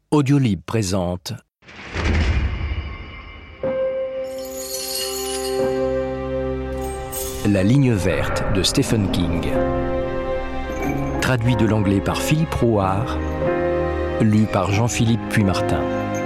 Audiolib présente La ligne verte de Stephen King. Traduit de l'anglais par Philippe Rouard, lu par Jean-Philippe Puymartin.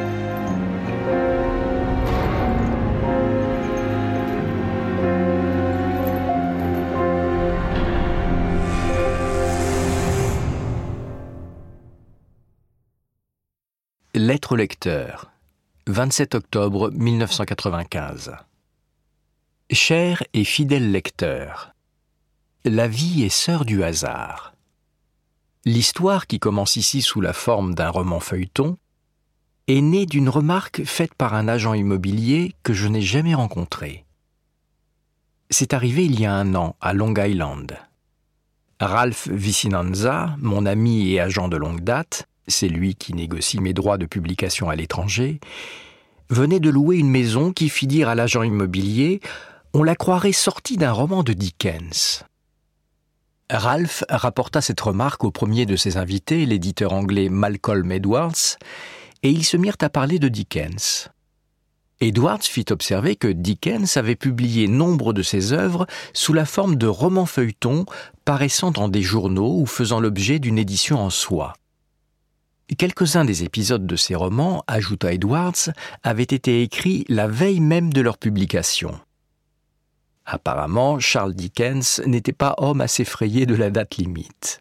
Lettre au lecteur, 27 octobre 1995. Cher et fidèle lecteur, la vie est sœur du hasard. L'histoire qui commence ici sous la forme d'un roman feuilleton est née d'une remarque faite par un agent immobilier que je n'ai jamais rencontré. C'est arrivé il y a 1 an à Long Island. Ralph Vicinanza, mon ami et agent de longue date, c'est lui qui négocie mes droits de publication à l'étranger, venait de louer une maison qui fit dire à l'agent immobilier « On la croirait sortie d'un roman de Dickens ». Ralph rapporta cette remarque au premier de ses invités, l'éditeur anglais Malcolm Edwards, et ils se mirent à parler de Dickens. Edwards fit observer que Dickens avait publié nombre de ses œuvres sous la forme de romans feuilletons paraissant dans des journaux ou faisant l'objet d'une édition en soie. Quelques-uns des épisodes de ces romans, ajouta Edwards, avaient été écrits la veille même de leur publication. Apparemment, Charles Dickens n'était pas homme à s'effrayer de la date limite.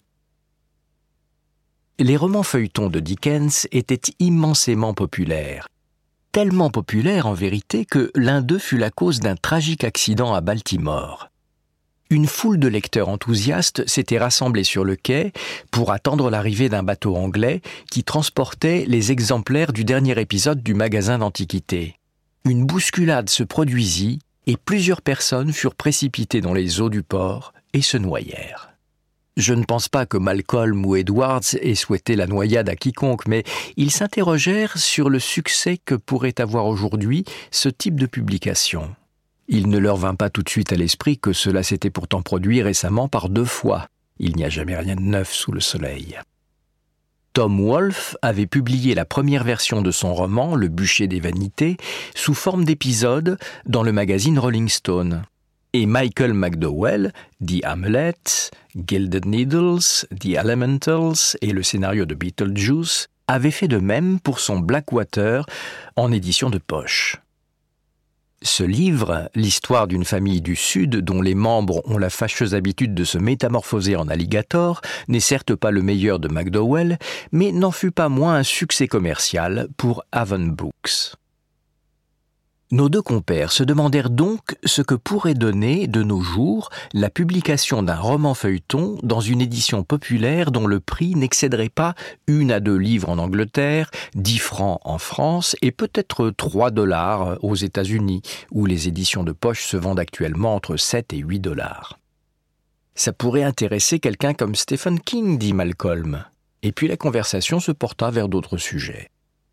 Les romans feuilletons de Dickens étaient immensément populaires. Tellement populaires en vérité que l'un d'eux fut la cause d'un tragique accident à Baltimore. Une foule de lecteurs enthousiastes s'était rassemblée sur le quai pour attendre l'arrivée d'un bateau anglais qui transportait les exemplaires du dernier épisode du magasin d'antiquités. Une bousculade se produisit et plusieurs personnes furent précipitées dans les eaux du port et se noyèrent. Je ne pense pas que Malcolm ou Edwards aient souhaité la noyade à quiconque, mais ils s'interrogèrent sur le succès que pourrait avoir aujourd'hui ce type de publication. Il ne leur vint pas tout de suite à l'esprit que cela s'était pourtant produit récemment par 2 fois. Il n'y a jamais rien de neuf sous le soleil. Tom Wolfe avait publié la première version de son roman, Le bûcher des vanités, sous forme d'épisode dans le magazine Rolling Stone. Et Michael McDowell, The Hamlet, Gilded Needles, The Elementals et le scénario de Beetlejuice avaient fait de même pour son Blackwater en édition de poche. Ce livre, l'histoire d'une famille du Sud dont les membres ont la fâcheuse habitude de se métamorphoser en alligator, n'est certes pas le meilleur de McDowell, mais n'en fut pas moins un succès commercial pour Avon Books. Nos 2 compères se demandèrent donc ce que pourrait donner, de nos jours, la publication d'un roman feuilleton dans une édition populaire dont le prix n'excéderait pas 1 à 2 livres en Angleterre, 10 francs en France et peut-être 3 $ aux États-Unis, où les éditions de poche se vendent actuellement entre 7 et 8 $. Ça pourrait intéresser quelqu'un comme Stephen King, dit Malcolm. Et puis la conversation se porta vers d'autres sujets.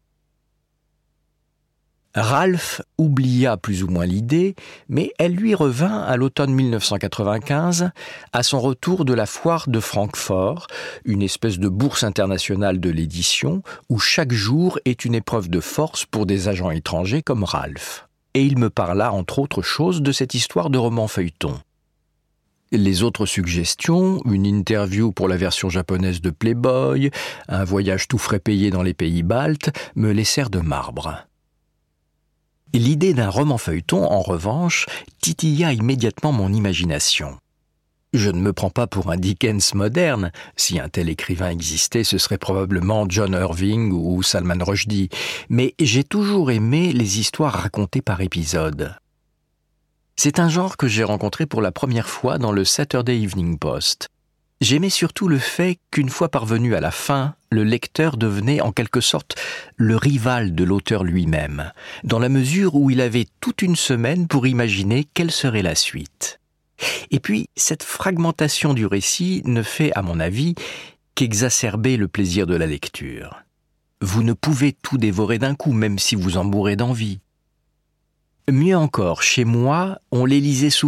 Ralph oublia plus ou moins l'idée, mais elle lui revint à l'automne 1995, à son retour de la foire de Francfort, une espèce de bourse internationale de l'édition, où chaque jour est une épreuve de force pour des agents étrangers comme Ralph. Et il me parla entre autres choses de cette histoire de roman feuilleton. Les autres suggestions, une interview pour la version japonaise de Playboy, un voyage tout frais payé dans les pays baltes, me laissèrent de marbre. L'idée d'un roman feuilleton, en revanche, titilla immédiatement mon imagination. Je ne me prends pas pour un Dickens moderne. Si un tel écrivain existait, ce serait probablement John Irving ou Salman Rushdie. Mais j'ai toujours aimé les histoires racontées par épisodes. C'est un genre que j'ai rencontré pour la première fois dans le Saturday Evening Post. J'aimais surtout le fait qu'une fois parvenu à la fin, le lecteur devenait en quelque sorte le rival de l'auteur lui-même, dans la mesure où il avait toute une semaine pour imaginer quelle serait la suite. Et puis, cette fragmentation du récit ne fait, à mon avis, qu'exacerber le plaisir de la lecture. Vous ne pouvez tout dévorer d'un coup, même si vous en mourrez d'envie. Mieux encore, chez moi, on les lisait souvent